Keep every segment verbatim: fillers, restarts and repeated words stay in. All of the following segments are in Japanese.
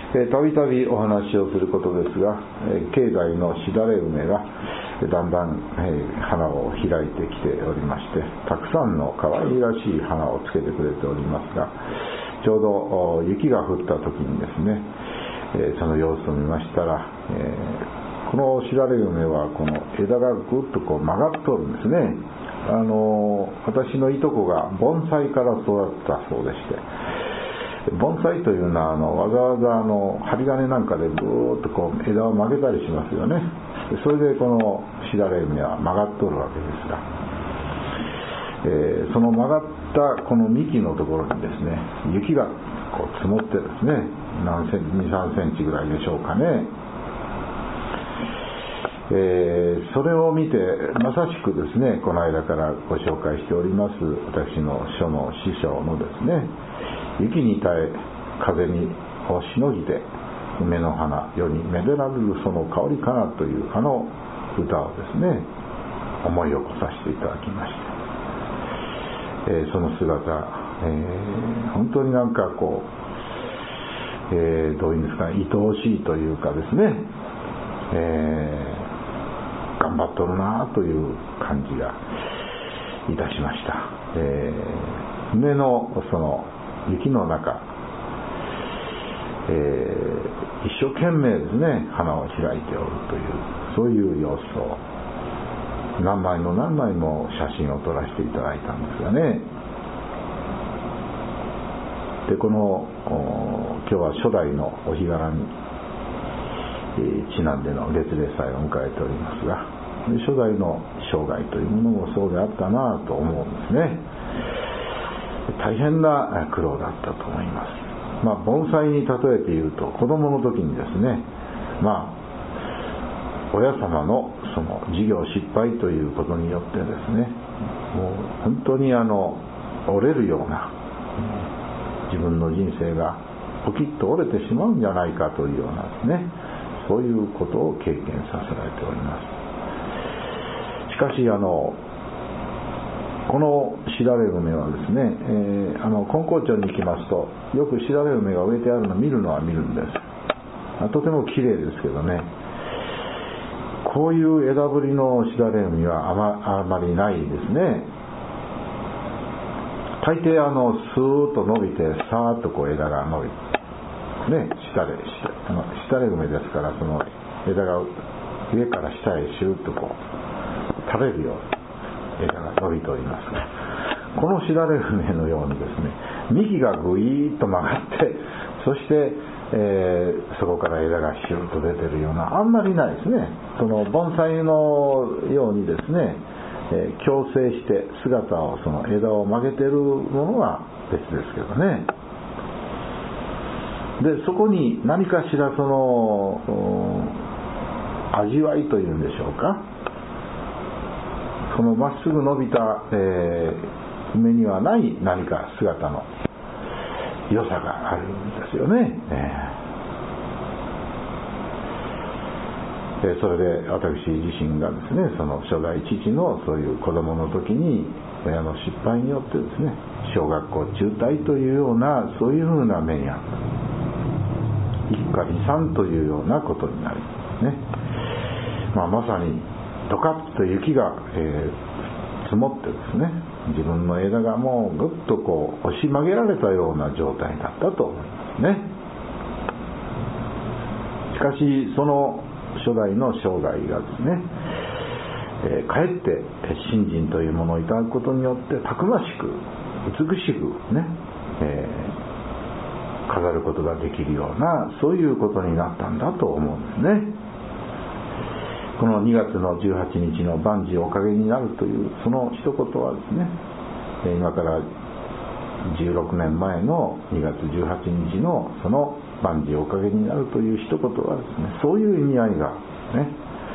たびたびお話をすることですが、えー、境内のしだれ梅がだんだん、えー、花を開いてきておりまして、たくさんの可愛らしい花をつけてくれておりますが、ちょうど雪が降った時にですね、えー、その様子を見ましたら、えー、このしだれ梅はこの枝がぐっとこう曲がっとるんですね。あのー、私のいとこが盆栽から育ったそうでして、盆栽というのはあのわざわざあの針金なんかでぐーっとこう枝を曲げたりしますよね。それでこのしだれ梅は曲がっとるわけですが、えー、その曲がったこの幹のところにですね、雪がこう積もってですね、何センチ、に、さんセンチぐらいでしょうかね。えー、それを見てまさしくですね、この間からご紹介しております私の書の師匠のですね、雪に耐え風にをしのぎて梅の花世にめでられるその香りかなというあの歌をですね、思い起こさせていただきまして、えー、その姿、えー、本当になんかこう、えー、どういうんですか、愛おしいというかですね、えー頑張っとるなという感じがいたしました。えー、梅のその雪の中、えー、一生懸命ですね、花を開いておるという、そういう様子を何枚も何枚も写真を撮らせていただいたんですがね。で、この今日は初代のお日柄にちなんでの月例祭を迎えておりますが、初代の生涯というものもそうであったなと思うんですね。大変な苦労だったと思います。まあ、盆栽に例えて言うと、子供の時にですね、まあ親様のその事業失敗ということによってですね、もう本当にあの折れるような自分の人生がポキッと折れてしまうんじゃないかというようなですね、そういうことを経験させられております。しかしあのこのしだれ梅はですね、えー、あの金光町に行きますとよくしだれ梅が植えてあるのを見るのは見るんです。とても綺麗ですけどね、こういう枝ぶりのしだれ梅はあま、あまりないですね。大抵あのスーッと伸びてさーっとこう枝が伸びてね、したれ、したのしたれ梅ですから、その枝が上から下へシューッとこう垂れるように枝が伸びておりますが、このしだれ梅のようにですね、幹がぐいーっと曲がって、そして、えー、そこから枝がシューッと出てるような、あんまりないですね。その盆栽のようにですね、えー、矯正して姿を、その枝を曲げてるものは別ですけどね。でそこに何かしらその味わいというんでしょうか、そのまっすぐ伸びた、えー、梅にはない何か姿の良さがあるんですよね。えー、それで私自身がですね、その初代父のそういう子供の時に親の失敗によってですね、小学校中退というようなそういうふうな面や一家離散というようなことになる、ね。まあ、まさにドカッと雪が、えー、積もってですね、自分の枝がもうぐっとこう押し曲げられたような状態だったと思いますね。しかしその初代の生涯がですね、えー、かえって信心というものをいただくことによってたくましく美しくね、えー飾ることができるような、そういうことになったんだと思うんですね。このにがつのじゅうはちにちの万事おかげになるというその一言はですね、今からじゅうろくねんまえのにがつじゅうはちにちのその万事おかげになるという一言はですね、そういう意味合いがね、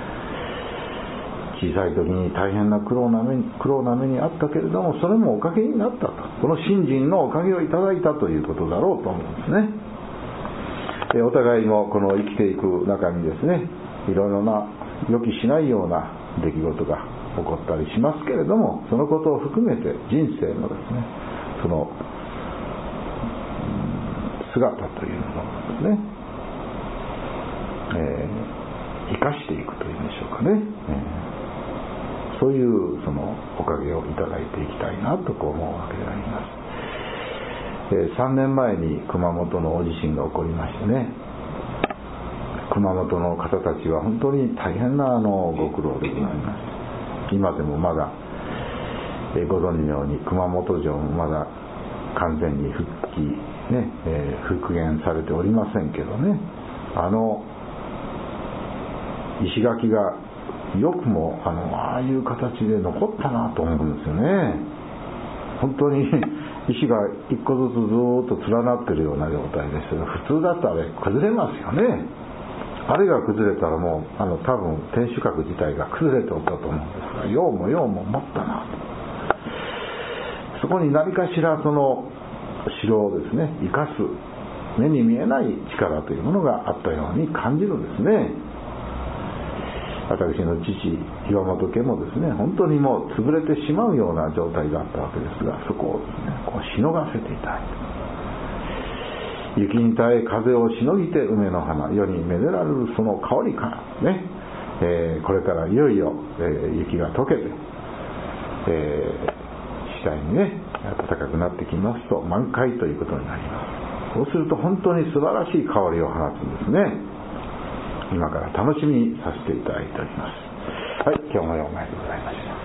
小さい時に大変な苦労な目に、苦労な目にあったけれども、それもおかげになったと、この信心のおかげをいただいたということだろうと思うんですね。えお互いもこの生きていく中にですね、いろいろな予期しないような出来事が起こったりしますけれども、そのことを含めて人生のですね、その姿というものですね、 生かしていくというんでしょうかね、えー、そういうそのおかげをいただいていきたいなとこう思うわけであります。えー、さんねんまえに熊本の大地震が起こりましてね、熊本の方たちは本当に大変なあのご苦労でございます。今でもまだ、えー、ご存知のように熊本城もまだ完全に復帰、ねえー、復元されておりませんけどね、あの石垣がよくも あの、ああいう形で残ったなと思うんですよね。本当に石が一個ずつずーっと連なってるような状態ですけど、普通だとあれ崩れますよね。あれが崩れたらもうあの多分天守閣自体が崩れておったと思うんですが、ようもようも持ったなと。そこに何かしらその城をですね生かす目に見えない力というものがあったように感じるんですね。私の父岩本家もですね、本当にもう潰れてしまうような状態があったわけですが、そこをですねこうしのがせていただいて、雪に耐え風をしのぎて梅の花、世にめでられるその香りからね、えー、これからいよいよ、えー、雪が溶けて、えー、次第にね暖かくなってきますと満開ということになります。そうすると本当に素晴らしい香りを放つんですね。今から楽しみにさせていただいております。はい、今日もようまいでございました。